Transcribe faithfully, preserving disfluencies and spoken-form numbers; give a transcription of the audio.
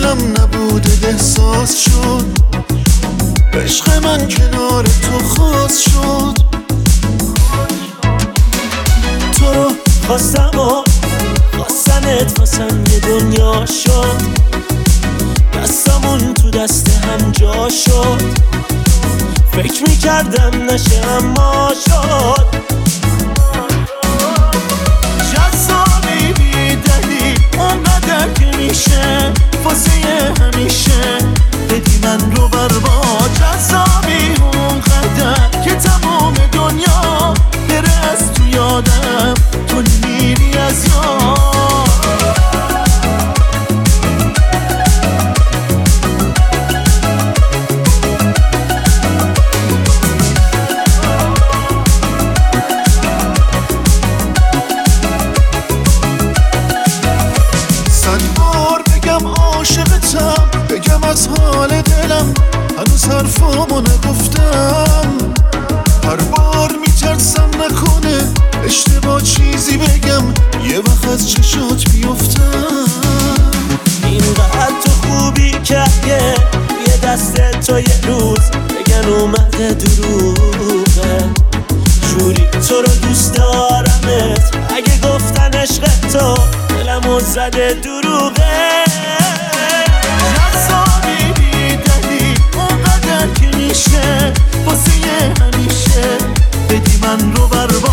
دلم نبوده احساس شد، عشق من کنار تو خاص شد. تو رو خواستم و خواستنت واسم یه دنیا شد، دستمون تو دست هم جا شد، فکر میکردم نشه اما شد. جذابی بی دلیل اونقدر که میشه واسه همیشه بدی من رو برباد. جذابی اونقدر که تمام دنیا بره از تو یادم، تو نمیری از یاد. بگم از حال دلم هنوز حرفامو نگفتم، هر بار میترسم نکنه اشتباه چیزی بگم یه وقت از چشات بیفتم. اینقدر تو خوبی که یه یه دست تو یه روز بگن اومده دروغه، جوری تو رو دوست دارمت اگه گفتن عشق تو دلمو زده دروغه. جذابی بی دلیل اونقدر که میشه واسه همیشه بدی من رو برباد.